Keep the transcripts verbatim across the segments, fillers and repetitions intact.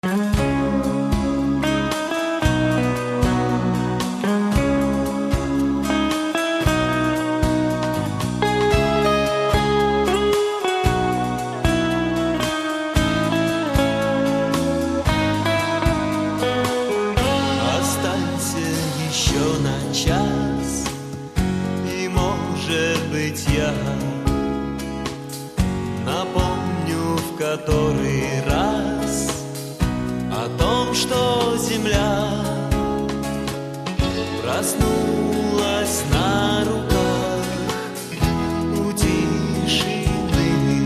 Напомню в который раз о том, что земля проснулась на руках у тишины,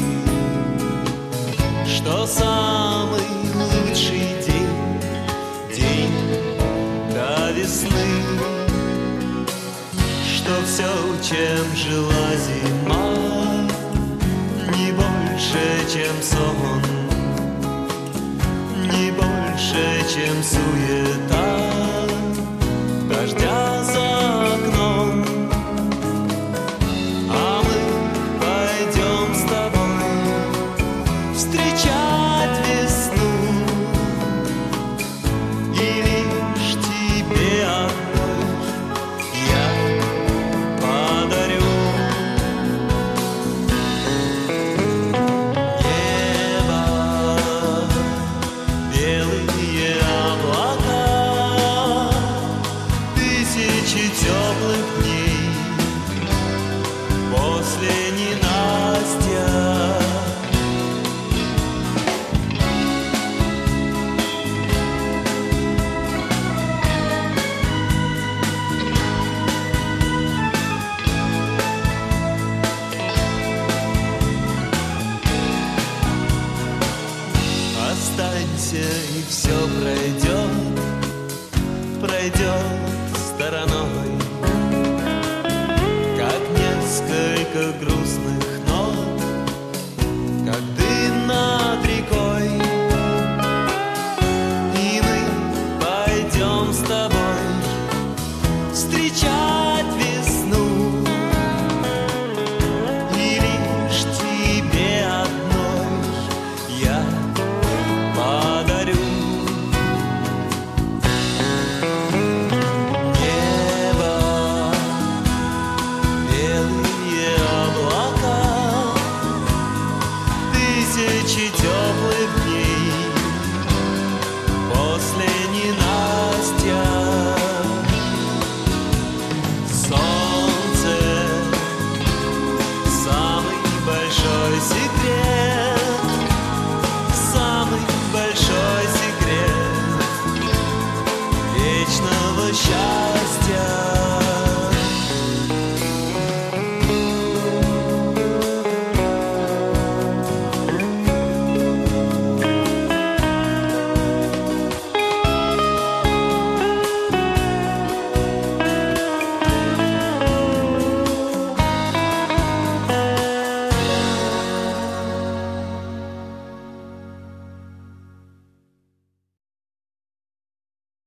что самый лучший день, день до весны, что все, чем жила зима, не больше, чем сон, не больше, чем суета дождя за окном. А мы пойдем с тобой встречать весну, и лишь тебе одной я подарю. Теплых дней после ненастья. Останься, и все пройдет, пройдет стороной, как несколько грустных